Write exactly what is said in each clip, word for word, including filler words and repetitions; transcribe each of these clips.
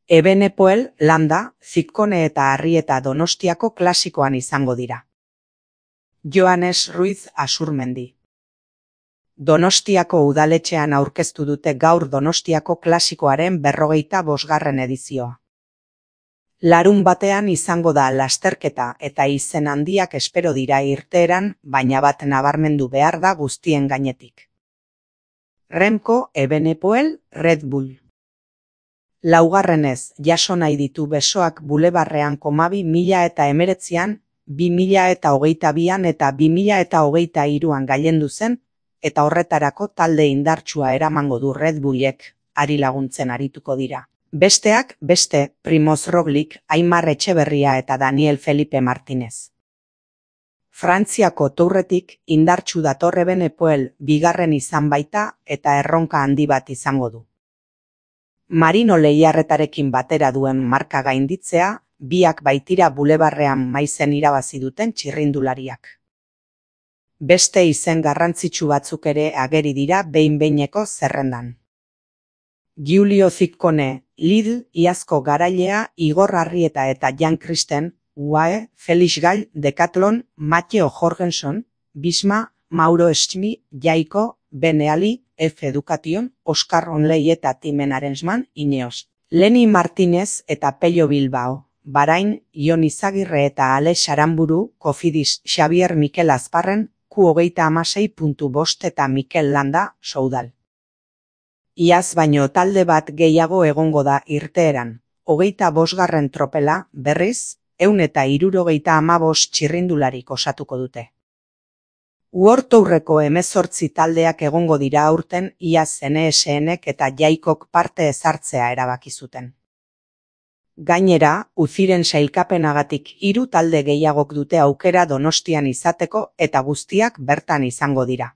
Ebenepoel, Landa, Zikone eta Arrieta Donostiako klasikoan izango dira. Joanes Ruiz Asurmendi. Donostiako udaletxean aurkeztu dute gaur Donostiako klasikoaren berrogeita bosgarren edizioa. Larun batean izango da lasterketa eta izen handiak espero dira irteeran, baina bat nabarmendu behar da guztien gainetik. Remco, Ebenepoel, Red Bull. Laugarrenez, jaso nahi ditu besoak bulebarrean komabi mila eta emeretzian, bi mila eta hogeita bian eta bi mila eta hogeita hiruan gailendu zen, eta horretarako talde indartsua eramango du Red Bullek, ari laguntzen arituko dira. Besteak, beste, Primoz Roglic, Aimar Etxeberria eta Daniel Felipe Martinez. Frantziako Tourretik indartsu dator Ebenepoel bigarren izan baita eta erronka handi bat izango du. Marino Lehiarretarekin batera duen marka gainditzea, biak baitira bulebarrean maizen irabazi duten txirrindulariak. Beste izen garrantzitsu batzuk ere ageri dira behin-behineko zerrendan. Giulio Ciccone, Lidl, iazko garailea, Igor Arrieta eta Jan Kristen, U A E, Felix Gall, Decathlon, Matteo Jorgenson, Bisma, Mauro Schmi, Jaiko, Beneali, F Education, Oscar Onley eta Timen Arensman, Ineos. Leni Martinez eta Pello Bilbao, Bahrain, Ion Izagirre eta Alex Aramburu, Cofidis, Xavier Mikel Azparren, Q hogeita hamasei puntu bost eta Mikel Landa, Soudal. Iaz baino talde bat gehiago egongo da irteeran, hogeita bosgarren tropela, berriz, ehun eta hirurogeita hamabost txirrindularik osatuko dute. World Tourreko hemezortzi taldeak egongo dira aurten iaz N S N-ek eta Jaikok parte ezartzea erabaki zuten. Gainera, Uziren sailkapenagatik hiru talde gehiagok dute aukera Donostian izateko eta guztiak bertan izango dira.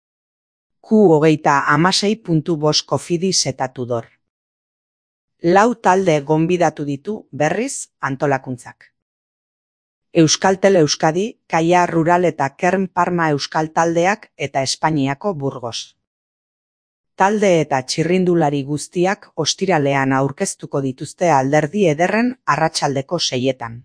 Q hogeita hamasei puntu bost Cofidis eta Tudor. Lau talde gonbidatu ditu berriz antolakuntzak. Euskaltel Euskadi, Kaia Rural eta Kern Parma Euskal taldeak eta Espainiako Burgos. Talde eta txirrindulari guztiak ostiralean aurkeztuko dituzte alderdi ederren arratsaldeko seietan.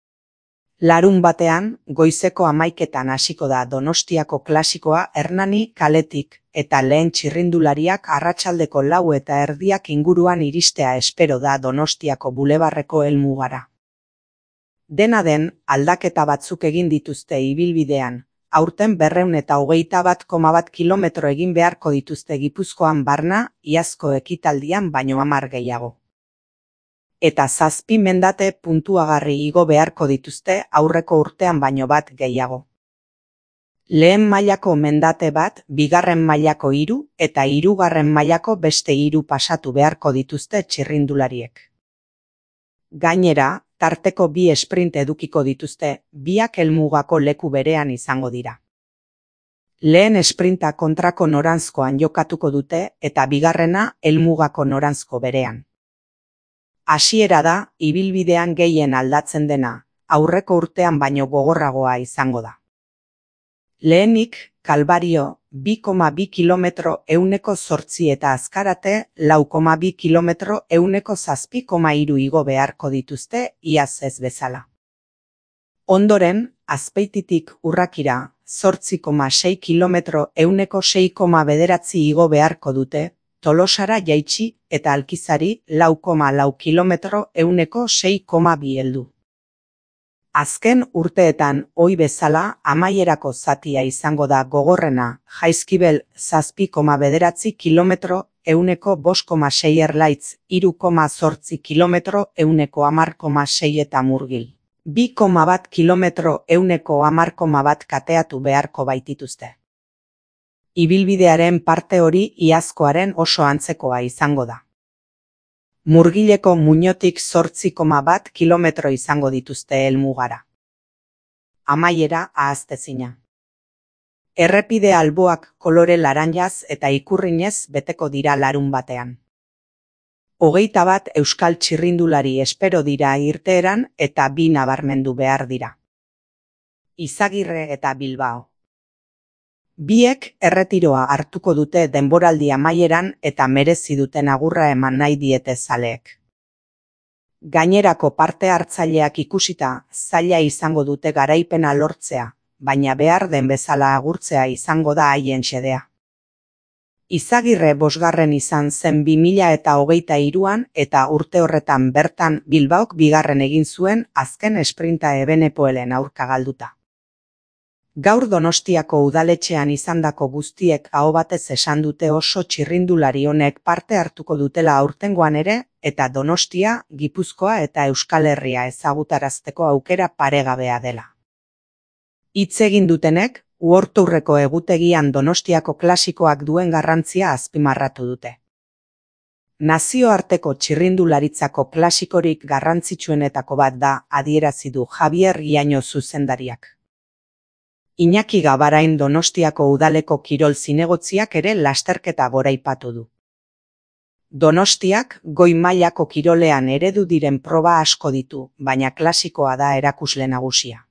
Larun batean, goizeko hamaiketan hasiko da Donostiako klasikoa Hernani kaletik eta lehen txirrindulariak arratsaldeko lau eta erdiak inguruan iristea espero da Donostiako bulebarreko helmugara. Dena den, aldaketa batzuk egin dituzte ibilbidean, aurten berrehun eta hogeita bat koma bat kilometro egin beharko dituzte Gipuzkoan barna, iazko ekitaldian baino hamar gehiago. Eta zazpi mendate puntuagarri igo beharko dituzte aurreko urtean baino bat gehiago. Lehen mailako mendate bat, bigarren mailako hiru eta hirugarren mailako beste hiru pasatu beharko dituzte txirrindulariek. Gainera, tarteko bi sprint edukiko dituzte, biak helmugako leku berean izango dira. Lehen sprinta kontrako noranzkoan jokatuko dute eta bigarrena helmugako noranzko berean. Hasiera da, ibilbidean gehien aldatzen dena, aurreko urtean baino gogorragoa izango da. Lehenik, Kalbario, bi koma bi kilometro ehuneko zortzi eta Azkarate, lau koma bi kilometro ehuneko zazpi koma hiru igo beharko dituzte iaz ez bezala. Ondoren, Azpeititik Urrakira, zortzi koma sei kilometro ehuneko sei koma bederatzi igo beharko dute, Tolosara jaitsi eta Alkizari lau koma lau kilometro ehuneko sei koma bi heldu. Azken urteetan ohi bezala amaierako zatia izango da gogorrena, Jaizkibel zazpi koma bederatzi kilometro ehuneko bost koma sei Erlaitz, hiru koma zortzi kilometro ehuneko hamar koma sei eta Murgil. bi koma bat kilometro ehuneko hamar koma bat kateatu beharko baitituzte. Ibilbidearen parte hori iazkoaren oso antzekoa izango da. Murgileko muinotik zortzi koma bat kilometro izango dituzte helmugara. Amaiera ahaztezina. Errepide alboak kolore laranjaz eta ikurrinez beteko dira larun batean. Hogeita bat euskal txirrindulari espero dira irteeran eta bi nabarmendu behar dira. Izagirre eta Bilbao. Biek erretiroa hartuko dute denboraldi amaieran eta merezi duten agurra eman nahi diete zaleek. Gainerako parte hartzaileak ikusita zaila izango dute garaipena lortzea, baina behar den bezala agurtzea izango da haien xedea. Izagirre bosgarren izan zen bi mila eta hogeita hiruan eta urte horretan bertan Bilbaok bigarren egin zuen azken esprinta Evenepoelen aurka galduta. Gaur Donostiako udaletxean izandako guztiek aho batez esan dute oso txirrindulari honek parte hartuko dutela aurtengoan ere eta Donostia, Gipuzkoa eta Euskal Herria ezagutarazteko aukera paregabea dela. Hitz egin dutenek, uorturreko egutegian Donostiako klasikoak duen garrantzia azpimarratu dute. Nazioarteko txirrindularitzako klasikorik garrantzitsuenetako bat da, adierazi du Javier Llaño zuzendariak. Iñaki Gabarain Donostiako udaleko kirol zinegotziak ere lasterketa goraipatu du. Donostiak goi mailako kirolean eredu diren proba asko ditu, baina klasikoa da erakusle nagusia.